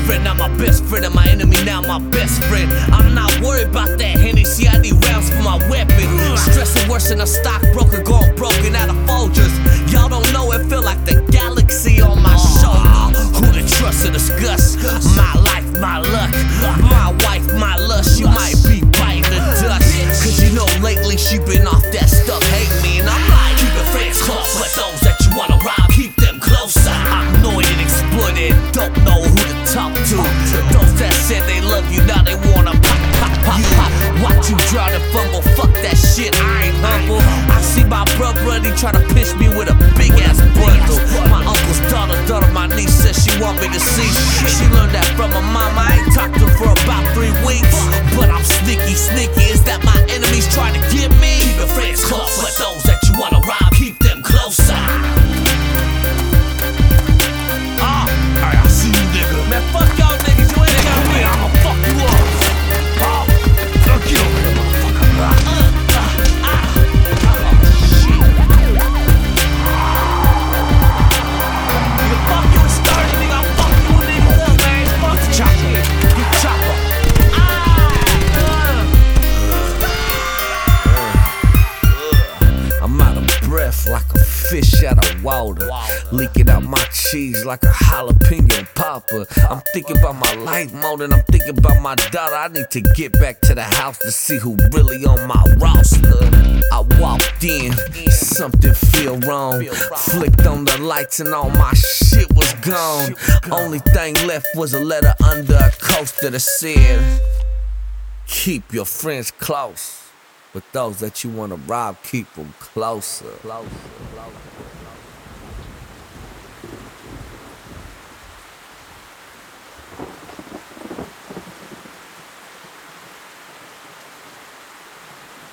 friend, now my best friend, and my enemy now my best friend. I'm not worried about that Hennessy, I need rounds for my weapon. Stressing worse than a stockbroker going broken out of Folgers. Y'all don't know it feel like the galaxy on my shoulder. Who to trust or discuss? My life, my luck, my wife, my lust. You might be biting the dust, cause you know lately she been off that stuff, hate me. And I'm like, keep your friends close, but those that you wanna rob, keep them closer. I'm annoyed and exploited, don't know who to talk to. Those that said they love you, now they wanna pop. Watch you drown and fumble, fuck that shit, I ain't humble. I see my brother, he try to pitch me with a big ass bundle. My uncle's daughter my niece says she want me to see. She learned that from her mama, I ain't talked to her for about 3 weeks. But I'm sneaky, is that my enemies trying to get me? Keep your friends close, but those that you wanna rob, keep them closer. Alright, I see you, nigga. Man, fuck y'all niggas, you ain't got me, I'ma fuck you up. Get over here, motherfucker. Like a fish out of water, leaking out my cheese like a jalapeno popper. I'm thinking about my life more than I'm thinking about my daughter. I need to get back to the house to see who really on my roster. I walked in, something feel wrong. Flicked on the lights and all my shit was gone. Only thing left was a letter under a coaster that said, keep your friends close, but those that you wanna rob, keep them closer.